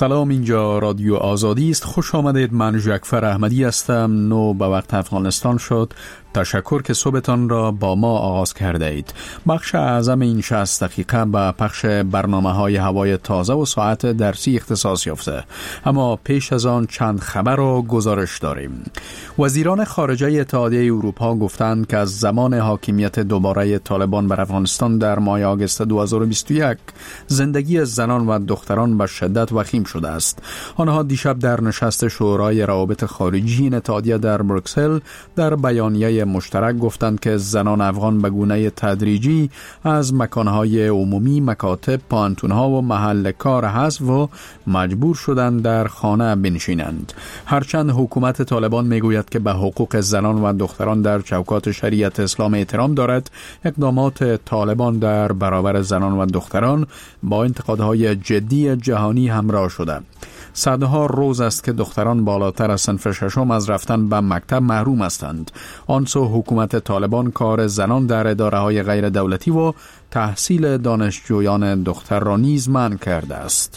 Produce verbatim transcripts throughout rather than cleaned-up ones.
سلام، اینجا رادیو آزادی است. خوش آمدید. من جعفر احمدی هستم. نو به وقت افغانستان شد. تشکر که صبحتان را با ما آغاز کرده اید. بخش اعظم این شصت دقیقه به پخش برنامه های هوای تازه و ساعت درسی اختصاص یافته. اما پیش از آن چند خبر و گزارش داریم. وزیران خارجه اتحادیه اروپا گفتند که از زمان حاکمیت دوباره طالبان بر افغانستان در ماه آگوست دو هزار و بیست و یک زندگی زنان و دختران به شدت وخیم شده است. آنها دیشب در نشست شورای روابط خارجی این اتحادیه در بروکسل در بیانیه مشترک گفتند که زنان افغان به گونه تدریجی از مکانهای عمومی، مکاتب، پانتونها و محل کار حذف و مجبور شدند در خانه بنشینند. هرچند حکومت طالبان میگوید که به حقوق زنان و دختران در چوکات شریعت اسلام احترام دارد، اقدامات طالبان در برابر زنان و دختران با انتقادهای جدی جهانی همراه شده. صدها روز است که دختران بالاتر از صنف ششم از رفتن به مکتب محروم هستند. آنسو حکومت طالبان کار زنان در اداره‌های غیر دولتی و تحصیل دانشجویان دختر را نیز منع کرده است.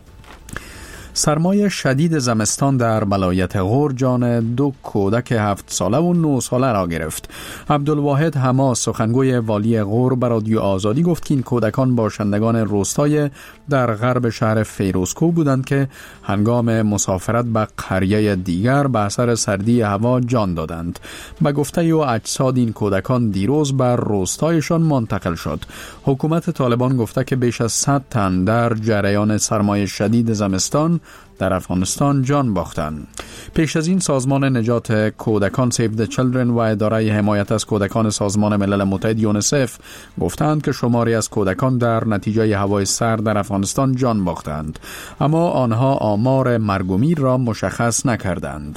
سرمای شدید زمستان در ولایت غور جان دو کودک هفت ساله و نه ساله را گرفت. عبدالواحد حماس سخنگوی والی غور به رادیو آزادی گفت که این کودکان باشندگان روستای در غرب شهر فیروزکوه بودند که هنگام مسافرت به قریه دیگر به اثر سردی هوا جان دادند. به گفته و اجساد این کودکان دیروز بر روستایشان منتقل شد. حکومت طالبان گفته که بیش از صد تن در جریان سرمای شدید زمستان در افغانستان جان باختند. پیش از این سازمان نجات کودکان سیو د چیلدرن و اداره حمایت از کودکان سازمان ملل متحد یونیسف گفتند که شماری از کودکان در نتیجه هوای سرد در افغانستان جان باختند، اما آنها آمار مرگ و میر را مشخص نکردند.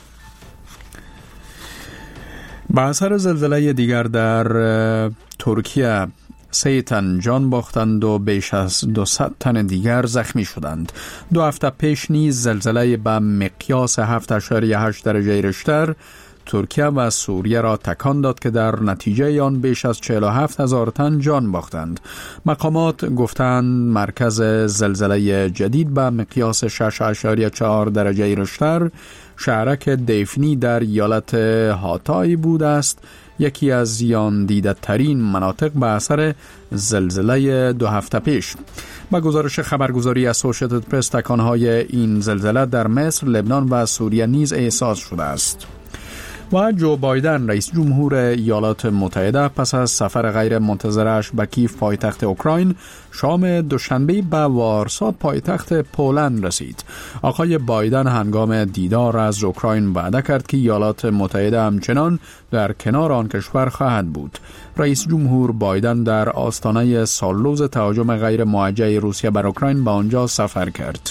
به اثر زلزله دیگر در ترکیه سه تن جان باختند و بیش از دویست تن دیگر زخمی شدند. دو هفته پیش نیز زلزله به مقیاس هفت اشاریه هشت درجه ریشتر ترکیه و سوریه را تکان داد که در نتیجه آن بیش از چهل و هفت هزار تن جان باختند. مقامات گفتند مرکز زلزله جدید به مقیاس شش اشاریه چهار درجه ریشتر شهرک دیفنی در ایالت هاتای بود است، یکی از زیان دیده ترین مناطق به اثر زلزله دو هفته پیش. با گزارش خبرگزاری اسوسییتد پرس تکانهای این زلزله در مصر، لبنان و سوریه نیز احساس شده است. و جو بایدن رئیس جمهور ایالات متحده پس از سفر غیر منتظرش به کیف پایتخت اوکراین شام دوشنبه به وارسا پایتخت پولند رسید. آقای بایدن هنگام دیدار از اوکراین وعده کرد که ایالات متحده همچنان در کنار آن کشور خواهد بود. رئیس جمهور بایدن در آستانه سالروز تهاجم غیر موجه روسیه بر اوکراین به آنجا سفر کرد.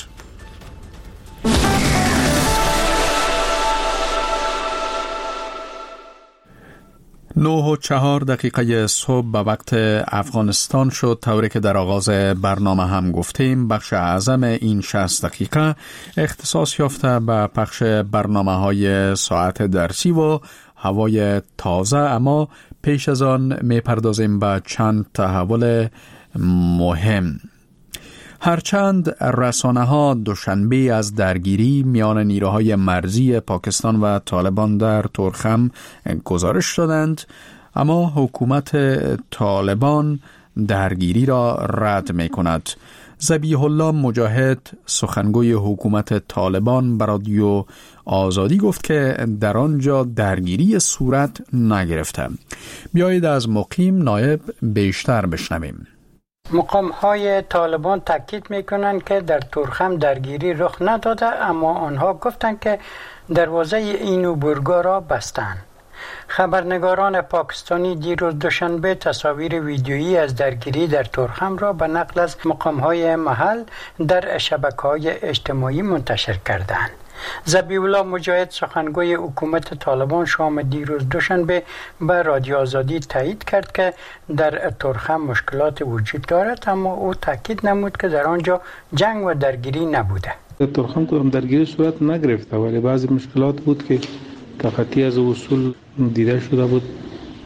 نه و چهار دقیقه صبح به وقت افغانستان شد. طوری که در آغاز برنامه هم گفتیم، بخش اعظم این شصت دقیقه اختصاص یافته به پخش برنامه های ساعت درسی و هوای تازه. اما پیش از آن می پردازیم به چند تحول مهم. هرچند رسانه ها دوشنبه از درگیری میان نیروهای مرزی پاکستان و طالبان در تورخم گزارش دادند، اما حکومت طالبان درگیری را رد می کند. ذبیح الله مجاهد سخنگوی حکومت طالبان به رادیو آزادی گفت که در آنجا درگیری صورت نگرفته. بیایید از مقیم نایب بیشتر بشنویم. مقام های طالبان تاکید میکنند که در تورخم درگیری رخ نداده، اما آنها گفتند که دروازه این عبورگاه را بستند. خبرنگاران پاکستانی دیروز دوشنبه تصاویر ویدیویی از درگیری در تورخم را به نقل از مقام های محل در شبکه‌های اجتماعی منتشر کردند. ذبیح الله مجاهد سخنگوی حکومت طالبان شام دیروز دوشنبه به رادیو آزادی تایید کرد که در تورخم مشکلات وجود دارد، اما او تاکید نمود که در آنجا جنگ و درگیری نبوده. در تورخم تو هم درگیری صورت نگرفته، ولی بعضی مشکلات بود که تخطی از اصول دیده شده بود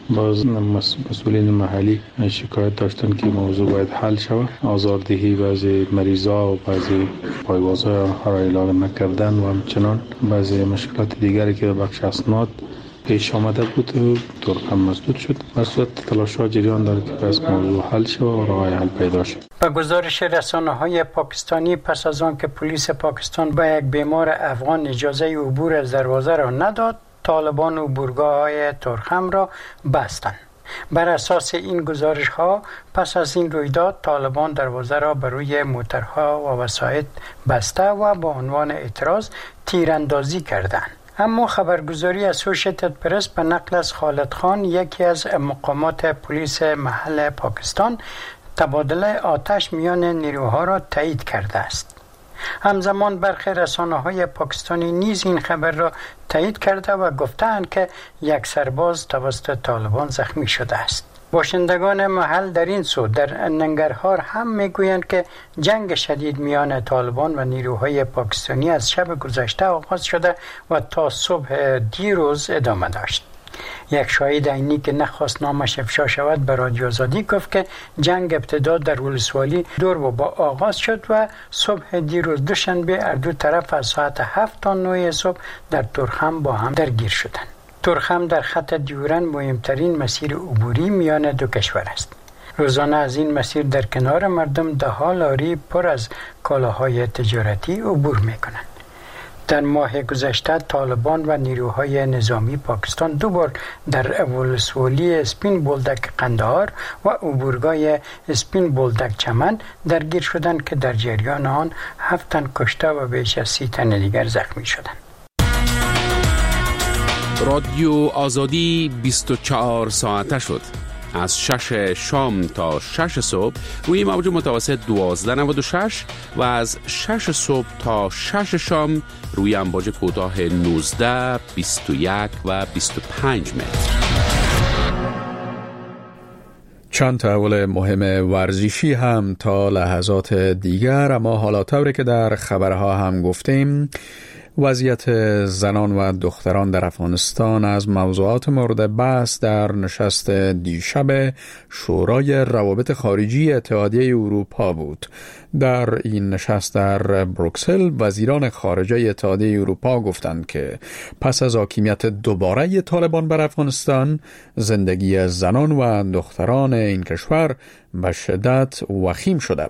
باز مسئولین محلی شکایت داشتن که موضوع باید حل شود. آزاردهی بعضی مریضا و بعضی پایوازها را اعلام نکردن و همچنان بعضی مشکلات دیگری که بخش اسناد پیش آمده بود ترخم مسدود شد. در صورت تلاش‌ها جریان دارد که پس موضوع حل شود و راه حل پیدا شد. به گزارش رسانه‌های پاکستانی پس از آن که پلیس پاکستان به یک بیمار افغان اجازه عبور از دروازه را نداد، طالبان عبورگاه‌های ترخم را بستند. بر اساس این گزارش ها پس از این رویداد طالبان دروازه را بر روی موترها و وسایط بسته و با عنوان اعتراض تیراندازی کردند. اما خبرگزاری اسوشیتد پرس به نقل از خالد خان، یکی از مقامات پلیس محل پاکستان، تبادله آتش میان نیروها را تایید کرده است. همزمان برخی رسانه‌های پاکستانی نیز این خبر را تایید کرده و گفتند که یک سرباز توسط طالبان زخمی شده است. باشندگان محل در این سو در ننگرهار هم میگویند که جنگ شدید میان طالبان و نیروهای پاکستانی از شب گذشته آغاز شده و تا صبح دیروز ادامه داشت. یک شاهد عینی که نخواست نامش افشا شود به رادیو آزادی گفت که جنگ ابتدا در ولسوالی دور و با آغاز شد و صبح دیروز دوشنبه هر دو طرف از ساعت هفت تا نه صبح در ترخم با هم درگیر شدند. ترخم در خط دیورند مهمترین مسیر عبوری میان دو کشور است. روزانه از این مسیر در کنار مردم ده ها لاری پر از کالاهای تجارتی عبور میکنند. در ماه گذشته طالبان و نیروهای نظامی پاکستان دو بار در ولسوالی اسپین بولدک قندهار و عبورگاه اسپین بولدک چمن درگیر شدند که در جریان آن هفت تن کشته و بیش از سی تن دیگر زخمی شدند. رادیو آزادی بیست و چهار ساعته شد. از شش شام تا شش صبح روی موج متوسط دوازده نود و شش و از شش صبح تا شش شام روی امواج کوتاه نوزده، بیست و یک و بیست و پنج متر. چند تحول مهم ورزشی هم تا لحظات دیگر، اما حالا طوری که در خبرها هم گفتیم وضعیت زنان و دختران در افغانستان از موضوعات مورد بحث در نشست دیشب شورای روابط خارجی اتحادیه اروپا بود. در این نشست در بروکسل وزیران خارجه اتحادیه اروپا گفتند که پس از حاکمیت دوباره طالبان بر افغانستان، زندگی زنان و دختران این کشور به شدت وخیم شده.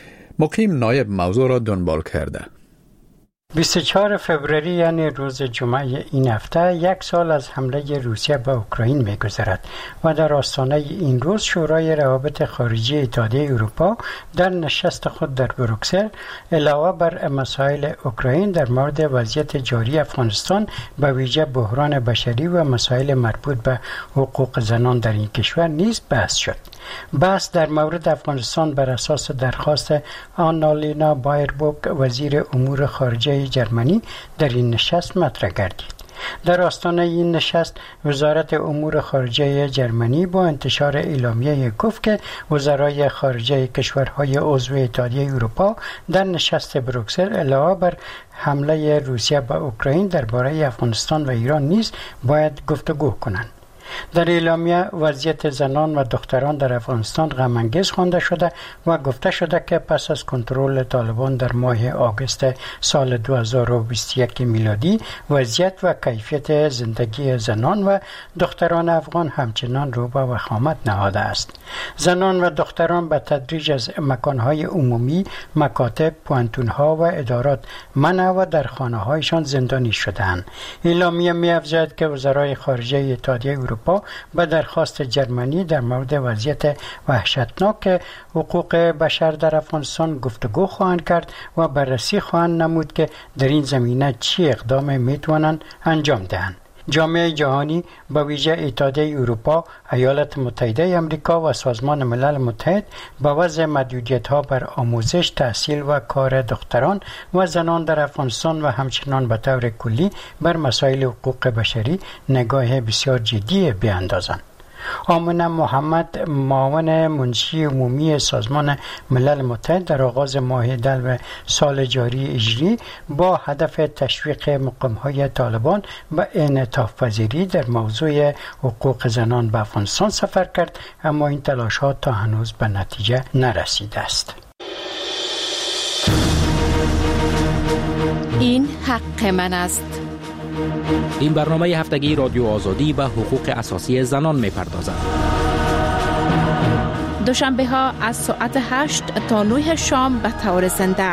مقیم نایب موضوع را دنبال کرده. بیست و چهارم فوریه یعنی روز جمعه این هفته یک سال از حمله روسیه به اوکراین می‌گذرد و در آستانه این روز شورای روابط خارجی اتحادیه اروپا در نشست خود در بروکسل علاوه بر مسائل اوکراین در مورد وضعیت جاری افغانستان به ویژه بحران بشری و مسائل مربوط به حقوق زنان در این کشور نیز بحث شد. بحث در مورد افغانستان بر اساس درخواست آنالینا بایربوک وزیر امور خارجه جرمنی در این نشست مطرح گردید. در آستانه این نشست وزارت امور خارجه جرمنی با انتشار اعلامیه گفت که وزرای خارجه کشورهای عضو اتحادیه اروپا در نشست بروکسل علاوه بر حمله روسیه به اوکراین درباره افغانستان و ایران نیز باید گفتگو کنند. در اعلامیه وضعیت زنان و دختران در افغانستان غم‌انگیز خوانده شده و گفته شده که پس از کنترل طالبان در ماه آگوست سال دو هزار و بیست و یک میلادی وضعیت و کیفیت زندگی زنان و دختران افغان همچنان رو به وخامت نهاده است. زنان و دختران به تدریج از مکانهای عمومی، مکاتب، پوانتونها و ادارات منع و در خانه‌هایشان زندانی شده‌اند. اعلامیه می‌افزاید که وزرای خارجه اتحادیه اروپا به درخواست جرمنی در مورد وضعیت وحشتناک حقوق بشر در افغانستان گفتگو خواهند کرد و بررسی خواهند نمود که در این زمینه چی اقدام میتوانند انجام دهند. جامعه جهانی به ویژه اتحادیه اروپا، ایالات متحده آمریکا و سازمان ملل متحد به وضع محدودیت‌ها بر آموزش، تحصیل و کار دختران و زنان در افغانستان و همچنان به طور کلی بر مسائل حقوق بشری نگاه بسیار جدی بیاندازند. آمنه محمد، معاون منشی عمومی سازمان ملل متحد، در آغاز ماه دلو سال جاری هجری با هدف تشویق مقام‌های طالبان و انعطاف پذیری در موضوع حقوق زنان به افغانستان سفر کرد، اما این تلاش‌ها تا هنوز به نتیجه نرسیده است. این حق من است. این برنامه هفتگی رادیو آزادی به حقوق اساسی زنان می‌پردازد. دوشنبه ها از ساعت هشت تا نه شام به طور زنده.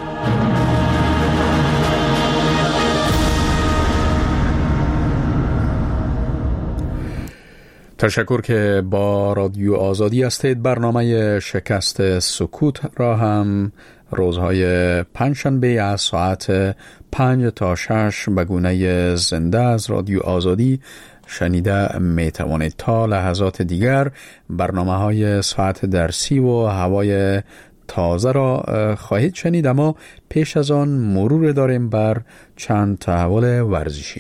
تشکر که با رادیو آزادی هستید. برنامه شکست سکوت را هم روزهای پنجشنبه از ساعت پنج تا شش به گونه زنده از رادیو آزادی شنیده می توانید. تا لحظات دیگر برنامه های ساعت درسی و هوای تازه را خواهید شنید، اما پیش از آن مرور داریم بر چند تحول ورزشی.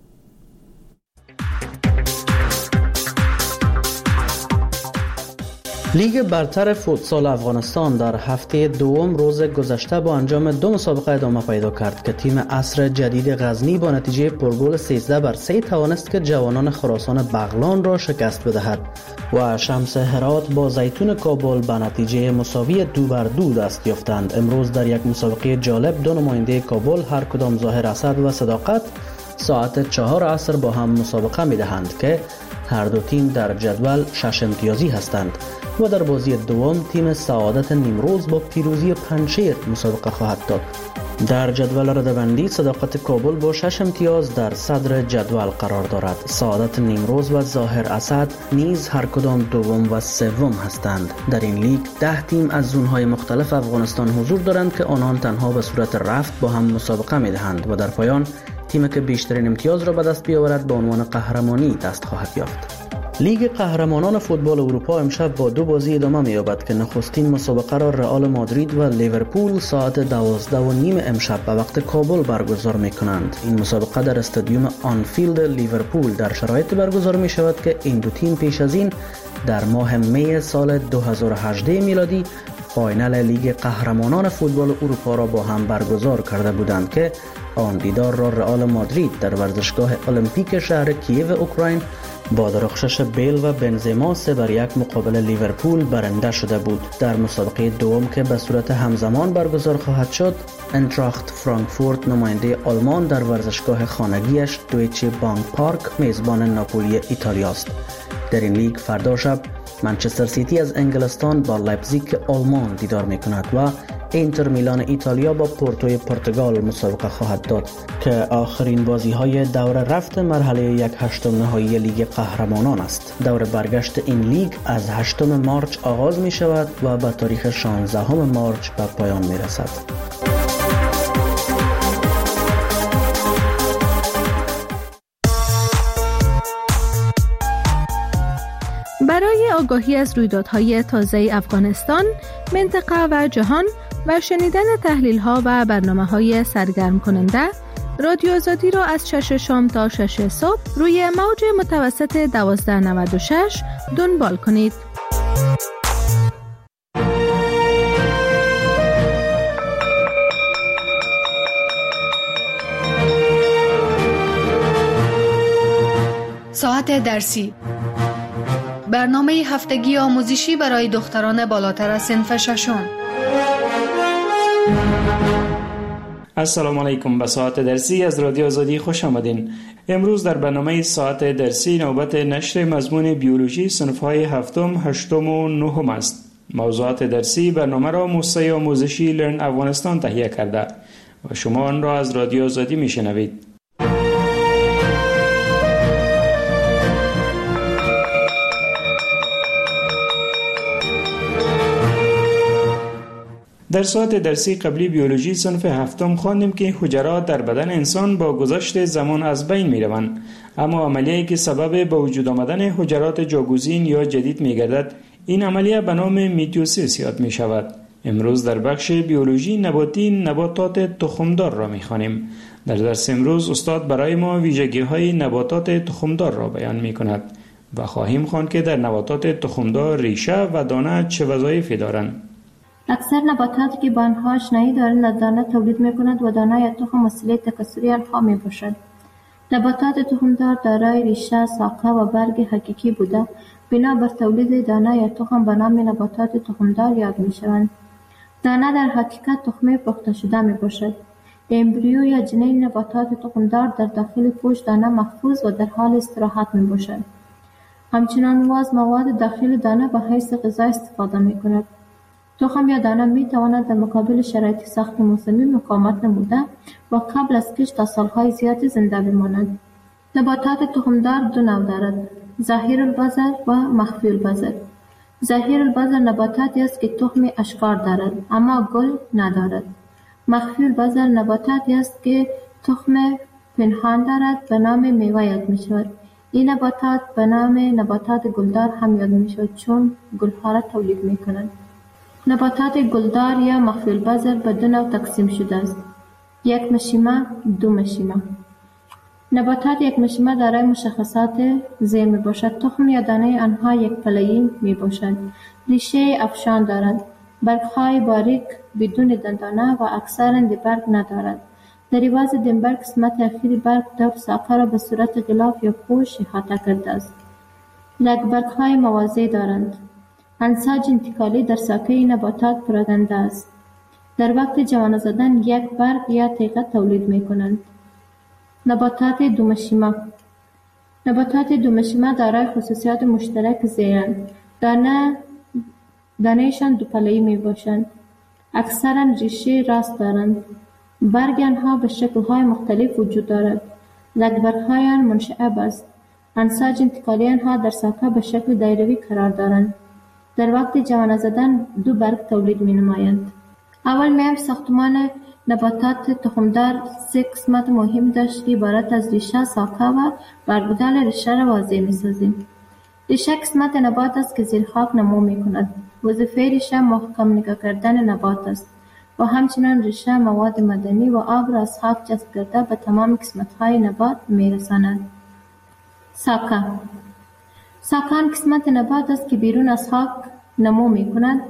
لیگ برتر فوتسال افغانستان در هفته دوم روز گذشته با انجام دو مسابقه ادامه پیدا کرد که تیم عصر جدید غزنی با نتیجه پرگل سیزده بر سه توانست که جوانان خراسان بغلان را شکست بدهد و شمس هرات با زیتون کابل به نتیجه مساوی دو بر دو دست یافتند. امروز در یک مسابقه جالب دو نماینده کابل هر کدام ظاهر اسد و صداقت ساعت چهار عصر با هم مسابقه می دهند که هر دو تیم در جدول شش امتیازی هستند و در بازی دوم تیم سعادت نیمروز با پیروزی پنجشیر مسابقه خواهد داد. در جدول رده‌بندی صداقت کابل با شش امتیاز در صدر جدول قرار دارد. سعادت نیمروز و ظاهر اسد نیز هر کدام دوم و سوم هستند. در این لیگ ده تیم از زونهای مختلف افغانستان حضور دارند که آنان تنها به صورت رفت با هم مسابقه می دهند و در پایان تیمی که بیشترین امتیاز را به دست بیاورد به عنوان قهرمانی دست خواهد یافت. لیگ قهرمانان فوتبال اروپا امشب با دو بازی ادامه می‌یابد که نخستین مسابقه را رئال مادرید و لیورپول ساعت دوازده و نیم امشب به وقت کابل برگزار می‌کنند. این مسابقه در استادیوم آنفیلد لیورپول در شرایط برگزار می‌شود که این دو تیم پیش از این در ماه می سال دو هزار و هجده میلادی فاینال لیگ قهرمانان فوتبال اروپا را با هم برگزار کرده بودند که آن دیدار را رئال مادرید در ورزشگاه المپیک شهر کییو اوکراین با درخشش بیل و بنزما سه بر یک مقابل لیورپول برنده شده بود. در مسابقه دوم که به صورت همزمان برگزار خواهد شد، انتراخت فرانکفورت نماینده آلمان در ورزشگاه خانگیش دویچه بانک پارک میزبان ناپولی ایتالیا است. در این لیگ فردا شب منچستر سیتی از انگلستان با لایپزیگ آلمان دیدار میکند و اینتر میلان ایتالیا با پورتوی پرتغال مسابقه خواهد داد که آخرین بازی های دور رفت مرحله یک هشتم نهایی لیگ قهرمانان است. دور برگشت این لیگ از هشتم مارچ آغاز می شود و به تاریخ شانزدهم مارچ به پایان می رسد. برای آگاهی از رویدادهای تازه افغانستان، منطقه و جهان و شنیدن تحلیل‌ها و برنامه‌های سرگرم کننده، رادیو آزادی را از شش شام تا شش صبح روی موج متوسط دوازده نود و شش دنبال کنید. ساعت درسی، برنامه هفتگی آموزشی برای دختران بالاتر از صنف ششم. السلام علیکم. به ساعت درسی از رادیو آزادی خوش آمدین. امروز در برنامه ساعت درسی نوبت نشر مضمون بیولوژی صنف‌های هفتم، هشتم و نهم است. موضوعات درسی برنامه را موسسه آموزشی لرن افغانستان تهیه کرده و شما آن را از رادیو آزادی میشنوید. در ساعت درسی قبلی بیولوژی صنف هفتم خواندیم که حجرات در بدن انسان با گذشت زمان از بین می روند، اما عملیه‌ای که سبب به وجود آمدن حجرات جاگزین یا جدید می گردد، این عملیه به نام میتوسیس یاد می شود. امروز در بخش بیولوژی نباتی نباتات تخمدار را می خوانیم. در درس امروز استاد برای ما ویژگی‌های نباتات تخمدار را بیان می کند. و خواهیم خواند که در نباتات تخمدار ریشه و دانه چه وظایفی دارند. اکثر نباتاتی که به آنها آشنایی دارند دانه تولید می‌کنند و دانه یا تخم وسیله تکثری آنها می‌باشد. نباتات تخمدار دارای ریشه، ساقه و برگ حقیقی بوده بنا بر تولید دانه یا تخم به نام نباتات تخمدار یاد می‌شوند. دانه در حقیقت تخمه پخته شده می‌باشد. امبریو یا جنین نباتات تخمدار در داخل پوست دانه محفوظ و در حال استراحت می‌باشد. همچنان واز مواد داخل دانه به حیث غذا استفاده می‌کند. تخم یا دانه می‌تواند در مقابل شرایط سخت موسمی مقاومت نموده و قبل از کشت تا سال‌های زیادی زنده بماند. نباتات تخمدار دو نوع دارد: ظاهر البذر و مخفی البذر. ظاهر البذر نباتاتی است که تخم اشکار دارد اما گل ندارد. مخفی البذر نباتاتی است که تخم پنهان دارد به نام میوه یاد می‌شود. این نباتات به نام نباتات گلدار هم یاد می‌شود چون گل‌ها را تولید می‌کنند. نباتات گلدار یا مخفی البذر به دو نوع تقسیم شده است: یک مشیمه، دو مشیمه. نباتات یک مشیمه دارای مشخصات زیر می باشد. تخم یا دانه آنها یک پله‌ای می باشد. ریشه افشان دارند. برگ‌های باریک بدون دندانه و اکثراً برگ ندارد. در عوض دنبر قسمت اخیری برگ دور ساقه را به صورت غلاف یا پوش احاطه کرده است. برگ‌های موازی دارند. انساج انتقالی در ساقه این نباتات پراکنده است. در وقت جوانه زدن یک برگ یا تیغه تولید می کنند. نباتات دومشیمه. نباتات دومشیمه دارای خصوصیات مشترک زیرند. دانه دانهشان دو پله‌ای می باشند. اکثراً ریشه راست دارند. برگ آنها به شکل‌های مختلف وجود دارد. برگ‌های آن منشعب است. انساج انتقالی آنها در ساقه به شکل دایروی قرار دارند. در وقت جوانه زدن دو برگ تولید می نمایند. اول میم ساختمان نباتات تخمدار سه قسمت مهم داشت که عبارت از ریشه، ساقه و برگودل ریشه را واضح می سازیم. ریشه قسمت نبات است که زیر خاک نمو می کند. وظیفه ریشه محکم نگاه کردن نبات است و همچنان ریشه مواد معدنی و آب را از خاک جذب کرده به تمام قسمت های نبات می رساند. ساقه. ساقه آن قسمت نبات است که بیرون از خاک نمو می کند.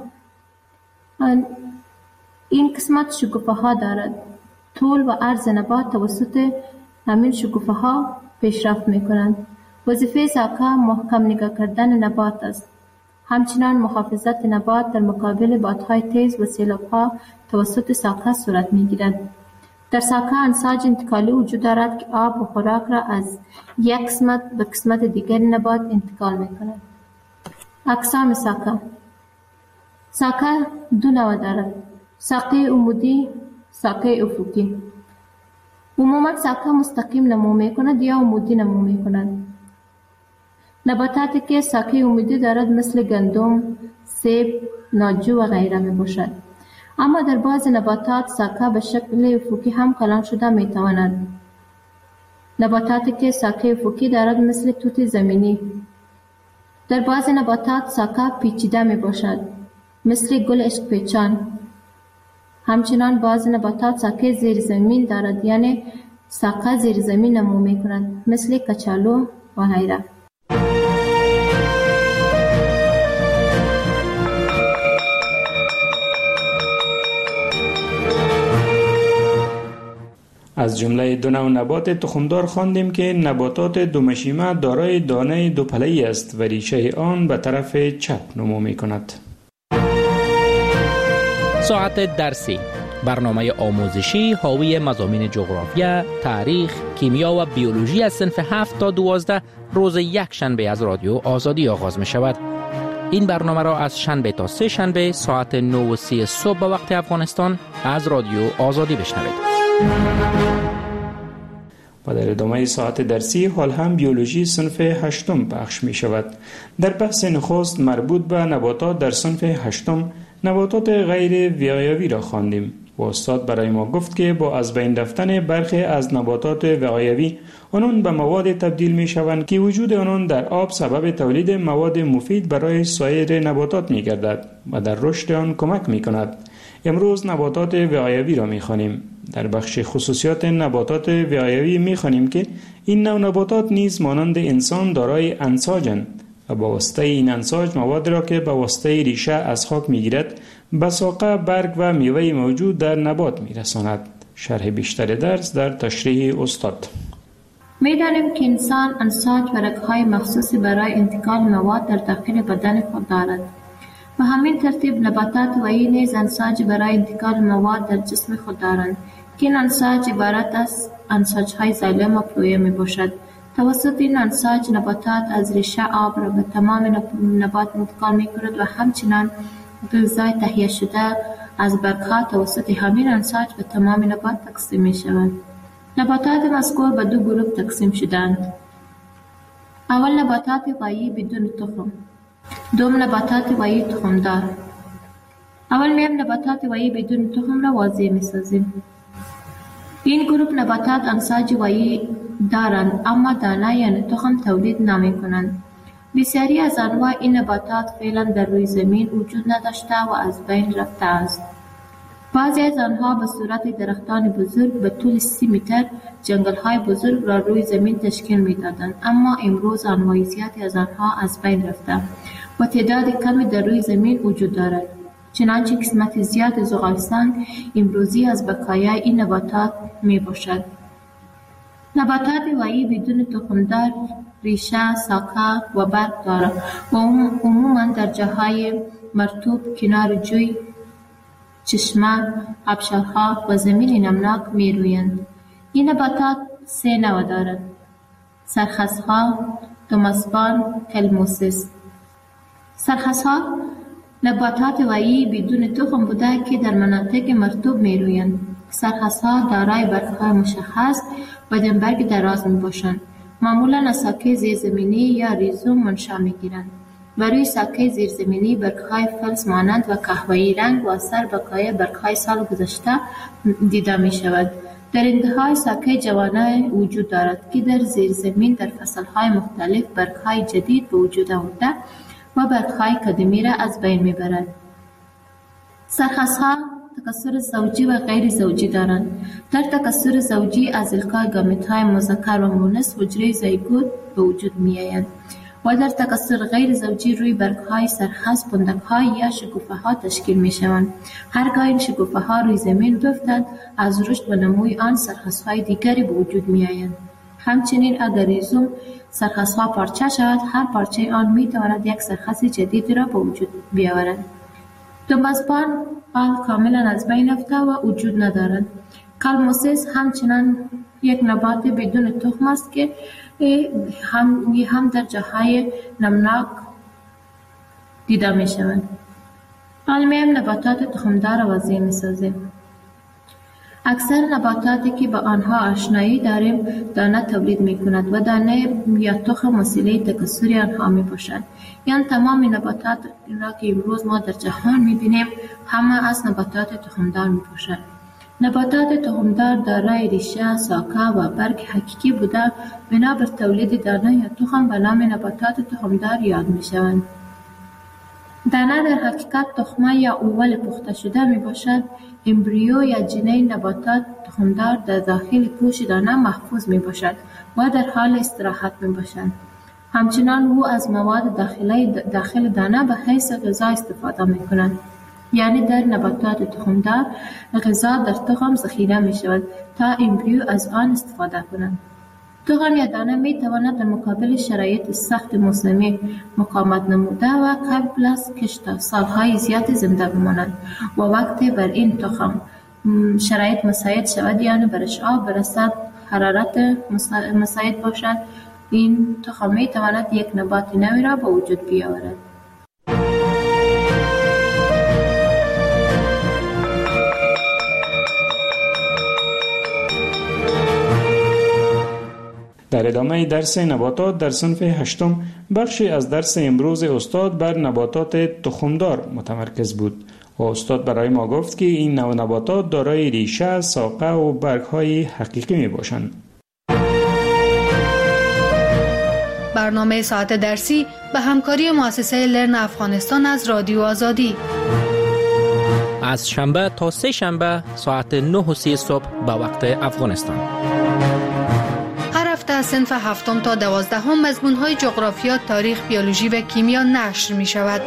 این قسمت شکوفه ها دارد. طول و عرض نبات توسط همین شکوفه ها پیشرفت می کنند. وظیفه ساقه محکم نگاه کردن نبات است. همچنان محافظت نبات در مقابل بادهای تیز و سیلاب ها توسط ساقه صورت می گیرد. در ساقه انساج انتقالی وجود دارد که آب و خوراک را از یک قسمت به قسمت دیگر نبات انتقال می کند. اقسام ساقه. ساقه دو نوع دارد: ساقه عمودی، ساقه افقی. عموما ساقه مستقیم نمو می کند یا عمودی نمو می کند. نباتاتی که ساقه عمودی دارد مثل گندم، سیب، ناجو و غیره می باشد. اما در بعض نباتات ساقه به شکل افقی هم کلان شده می تواند. نباتاتی که ساقه افقی دارد مثل توت زمینی. در بعض نباتات ساقه پیچیده می باشد مثل گل عشق پیچان. همچنان بعض نباتات ساقه زیر زمین دارد یعنی ساقه زیر زمین نمو می کند مثل کچالو و غیره. از جمله دو نوع نبات تخمدار خواندیم که نباتات دومشیمه دارای دانه دو پله‌ای است و ریشه آن به طرف چپ نمو می کند. ساعت درسی، برنامه آموزشی حاوی مضامین جغرافیا، تاریخ، کیمیا و بیولوژی از صنف هفت تا دوازده روز یک شنبه از رادیو آزادی آغاز می شود. این برنامه را از شنبه تا سه شنبه ساعت نه و سی صبح به وقت افغانستان از رادیو آزادی بشنوید. و در ادامه ساعت درسی حال هم بیولوژی صنف هشتم پخش می شود. در بحث نخست مربوط به نباتات در صنف هشتم نباتات غیر وقایوی را خواندیم و استاد برای ما گفت که با از بین رفتن برخی از نباتات وقایوی آنان به مواد تبدیل می شوند که وجود آنان در آب سبب تولید مواد مفید برای سایر نباتات می گردد و در رشد آن کمک می کند. امروز نباتات وقایوی را می خوانیم. در بخش خصوصیات نباتات ویایوی می‌خوانیم که این نوع نباتات نیز مانند انسان دارای انساجند و با واسطه این انساج مواد را که با واسطه ریشه از خاک می‌گیرد به ساقه، برگ و میوه موجود در نبات می‌رساند. شرح بیشتر درس در تشریح استاد. می‌دانیم که انسان انساج و رگ‌های مخصوصی برای انتقال مواد در داخل بدن خود دارد. به همین ترتیب نباتات ویی نیز انساج برای انتقال مواد در جسم خود دارند که این انساج عبارت از انساج‌های زایلم و فلویم میباشد. توسط این انساج نباتات از ریشه آب را به تمام نبات انتقال می‌کند و همچنین غذای تهیه شده از برگ‌ها توسط همین انساج به تمام نبات تقسیم می‌شود. نباتات مذکور به دو گروه تقسیم شدند. اول نباتات ویی بدون تخم، دوم نباتات ویی تخمدار. اول میم نباتات ویی بدون تخم را واضح می‌سازیم. این گروه نباتات انساج ویی دارند اما دانه یعنی تخم تولید نمی‌کنند. بسیاری از انواع این نباتات فعلا در روی زمین وجود نداشته و از بین رفته است. بعضی از آنها به صورت درختان بزرگ به طول سی متر جنگل‌های بزرگ را روی زمین تشکیل می‌دادند، اما امروز انواع زیادی از آنها از بین رفته و تعداد کمی در روی زمین وجود دارد. چنانچه قسمت زیاد زغالستان امروزی از بقایای این نباتات میباشد. نباتات ویی بدون تخمدار ریشه، ساقه و برگ دارد و عموماً در جاهای مرطوب، کنار جوی، چشمه، آبشارها و زمین نمناک میرویند. این نباتات سه نوع دارد: سرخسها، توماسبان، کلموسیس. سرخسها نباتات ویی بدون تخم بوده که در مناطق مرطوب میرویند. سرخسها دارای برگ‌های مشخص و دمبرگ دراز میباشند. معمولاً از ساکه زیرزمینی یا ریزوم منشأ میگیرند. و روی ساکه زیرزمینی برگ‌های فلز مانند و قهوه‌ای رنگ و اثر بقای برگ‌های سال گذشته دیده می‌شود. در انتهای ساکه جوانه وجود دارد که در زیرزمین در فصل‌های مختلف برگ‌های جدید به وجود آورده و برگ‌های قدیمی را از بین می‌برد. سرخسها تکثر زوجی و غیر زوجی دارند. در تکثر زوجی از القای گامیت‌های مذکر و مؤنث حجره زیگوت به وجود می‌آیند و در تکثر غیر زوجی روی برگ‌های سرخس پندک‌های یا شکوفه‌ها تشکیل می‌شوند. هرگاه این شکوفه‌ها روی زمین بیفتند از رشد و نموی آن سرخس‌های دیگری به وجود می‌آیند. همچنین اگر ریزوم سرخس‌ها پارچه شود، هر پارچه آن می‌تواند یک سرخس جدید را به وجود بیاورد. توماسبان آن کاملا از بین رفته و وجود ندارد. کلموسیس همچنان یک نبات بدون تخم است که هم هم در جاهای نمناک دیده می شود. علمیم نباتات تخمدار وضعی می سازیم. اکثر نباتاتی که با آنها آشنایی داریم دانه تولید می کند و دانه یا تخم وسیله تکثری آنها می باشد. یعنی تمام نباتات را که امروز ما در جهان می بینیم همه از نباتات تخمدار می باشد. نباتات تخمدار دارای ریشه، ساقه و برگ حقیقی بوده بنا بر تولید دانه یا تخم به نام نباتات تخمدار یاد می شوند. دانه در حقیقت تخمه یا اول پخته شده می باشد. امبریو یا جنین نباتات تخمدار در داخل پوش دانه محفوظ می باشد و در حال استراحت می باشد. همچنان او از مواد داخلی داخل دانه به حیث غذا استفاده می کند. یعنی در نباتات تخمدار غذا در تخم ذخیره می شود تا امبریو از آن استفاده کنند. تخم یا دانه می تواند در مقابل شرایط سخت موسمی مقاومت نموده و قبل از کشت سالهای زیاد زنده بماند و وقتی بر این تخم شرایط مساعد شود، یعنی برش آب برسد، حرارت مساعد باشد، این تخم می تواند یک نبات نوی را به وجود بیاورد. در ادامه درس نباتات در صنف هشتم بخشی از درس امروز استاد بر نباتات تخمدار متمرکز بود و استاد برای ما گفت که این نوع نباتات دارای ریشه، ساقه و برگ‌های حقیقی می باشند. برنامه ساعت درسی به همکاری مؤسسه لرن افغانستان از رادیو آزادی. از شنبه تا سه شنبه ساعت نه و سی صبح به وقت افغانستان. هر هفته از صنف هفتم تا دوازدهم مضمون‌های جغرافیا، تاریخ، بیولوژی و کیمیا نشر می شود.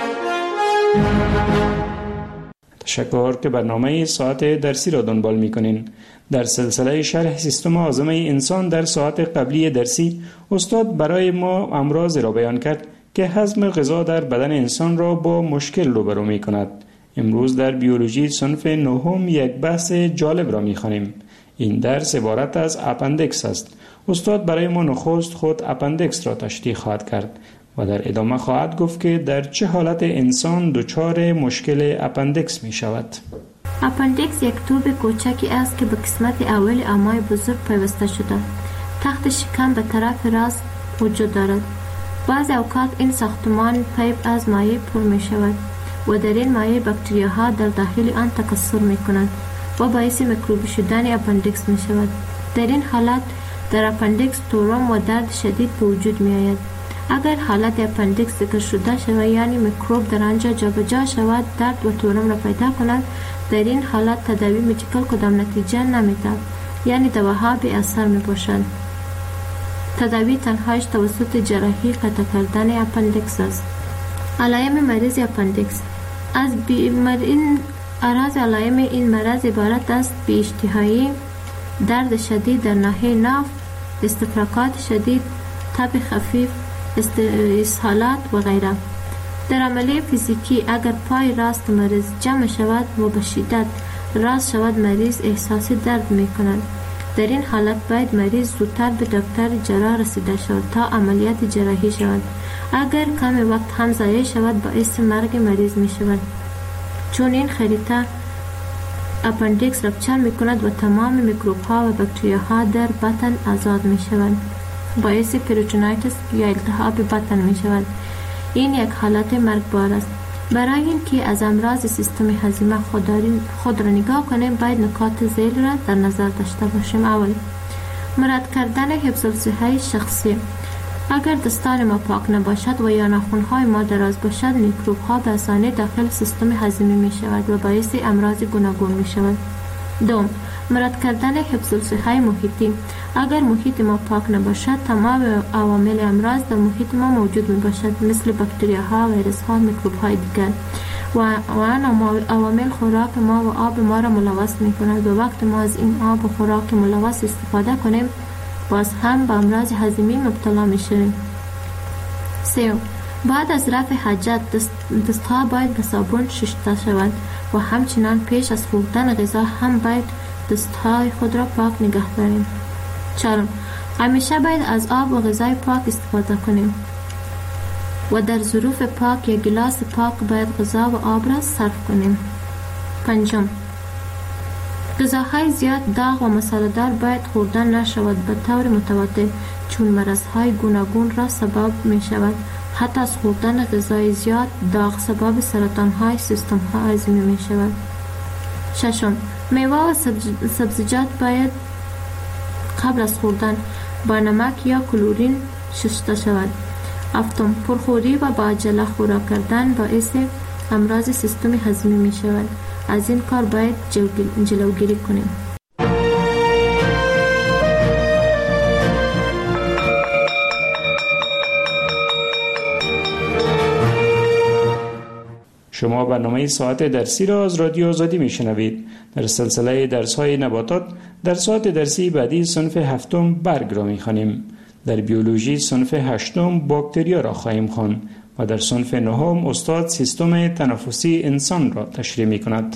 تشکر که برنامه ساعت درسی را دنبال می کنین. در سلسله شرح سیستم هاضمه انسان در ساعت قبلی درسی استاد برای ما امراض را بیان کرد که هضم غذا در بدن انسان را با مشکل روبرو می کند. امروز در بیولوژی صنف نهم یک بحث جالب را می خوانیم. این درس عبارت از اپندکس است. استاد برای ما نخست خود اپندکس را تشریح خواهد کرد و در ادامه خواهد گفت که در چه حالت انسان دچار مشکل اپندکس می شود. اپندکس یک توب کوچکی است که به قسمت اول امعای بزرگ پیوسته شده. تخت شکم به طرف راست وجود دارد. بعضی اوقات این ساختمان پیپ از مایع پر می شود و در این مایع باکتریاها در داخل آن تکثر می کنند و باعث میکروبی شدن اپندکس می شود. در این حالت در اپندکس تورم و درد شدید به وجود می آید. اگر حالت اپندکس ذکر شده شود یعنی میکروب در آنجا جابجا شود، درد و تورم را پیدا کند، در این حالت تداوی مدیکال کدام نتیجه نمی‌دهد، یعنی دواها بی اثر می باشند. تداوی تنهایش توسط جراحی قطع کردن اپندکس است. علائم مریض اپندکس از بیمار این اعراض علائم این مرض عبارت است بی اشتهایی، درد شدید در ناحیه ناف، استفراغات شدید، تب خفیف، اسهالات و غیره. در عملیه فیزیکی اگر پای راست مریض جمع شود و به شدت راست شود، مریض احساس درد می کند. در این حالت باید مریض زودتر به دکتر جراح رسیده شود تا عملیات جراحی شود. اگر کم وقت هم ضایع شود باعث مرگ مریض می شود، چون این خریطه اپندکس رپچر می کند و تمام میکروب ها و باکتریا ها در بطن آزاد می شود. باعث پریتونایتس یا التهاب بطن می شود. این یک حالت مرگبار است. برای اینکه از امراض سیستم هضمی خود را نگاه کنیم باید نکات ذیل را در نظر داشته باشیم. اول، مراد کردن حفظ الصحه شخصی. اگر دستان ما پاک نباشد و یا ناخن‌های ما دراز باشد، میکروب ها به آسانی داخل سیستم هضمی می شود و باعث امراض گوناگون می شود. دوم، مراد کردن حفظ الصحه محیطی. اگر محیط ما پاک نباشد، تمام عوامل امراض در محیط ما موجود می باشد، مثل باکتریاها، ویروس ها، میکروب های دیگر و آن عوامل خوراک ما و آب ما را ملوث می کند و وقت ما از این آب و خوراک ملوث استفاده کنیم باز هم به امراض هضمی مبتلا می شویم. سوم، بعد از رفع حاجت دست دستها باید به صابون شسته شود و همچنان پیش از خوردن غذا هم باید دستهای خود را پاک نگه داریم. چهارم، همیشه باید از آب و غذای پاک استفاده کنیم و در ظروف پاک یا گلاس پاک باید غذا و آب را صرف کنیم. پنجم، غذاهای زیاد داغ و مساله‌دار باید خوردن نشود به طور متواتر، چون مرضهای گوناگون را سبب می شود. حتی از خوردن غذای زیاد داغ سبب سرطان‌های سیستم هضمی می شود. ششم، میوه و سبزیجات باید قبل از خوردن با نمک یا کلورین شسته شود. هفتم، پرخوری و با عجله خوراک کردن باعث امراض سیستم هضمی می شود. از این کار باید جلوگیری کنیم. شما برنامه ساعت درسی را از رادیو آزادی میشنوید. در سلسله درس‌های نباتات در ساعت درسی بعدی صنف هفتم برگ را می‌خوانیم. در بیولوژی صنف هشتم باکتریا را خواهیم خواند و در صنف نهم استاد سیستم تنفسی انسان را تشریح می‌کند.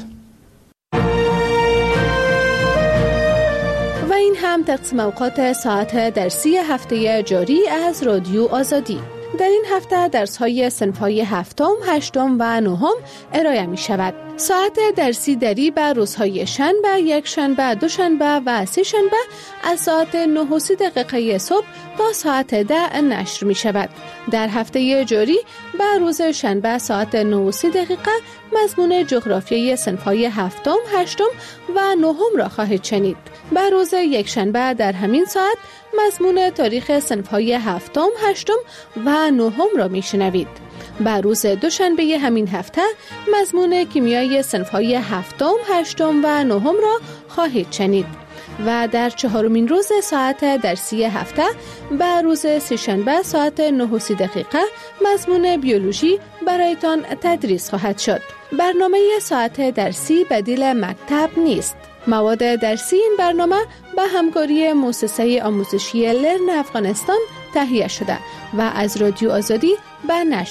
و این هم تقسیم اوقات ساعت درسی هفته جاری از رادیو آزادی. در این هفته درس‌های صنف‌های هفتم، هشتم و نهم ارائه می شود. ساعت درسی دری به روزهای شنبه، یک شنبه، دو شنبه و سه شنبه از ساعت نه و سی دقیقه صبح تا ساعت ده نشر می شود. در هفته جاری به روز شنبه ساعت نه و سی دقیقه مضمون جغرافیای صنف‌های هفتم، هشتم و نهم را خواهید شنید. به روز یک شنبه در همین ساعت مضمون تاریخ صنف‌های هفتم، هشتم و نهم را میشنوید. بر روز دوشنبه همین هفته مضمون کیمیای صنف‌های هفتم، هشتم و نهم را خواهید شنید و در چهارمین روز ساعت درسی هفته به روز سه‌شنبه ساعت نه و سی دقیقه مضمون بیولوژی برایتان تدریس خواهد شد. برنامه ساعت درسی بدیل مکتب نیست. مواد درسی این برنامه به همکاری مؤسسه آموزشی لرن افغانستان تهیه شده و از رادیو آزادی به نشر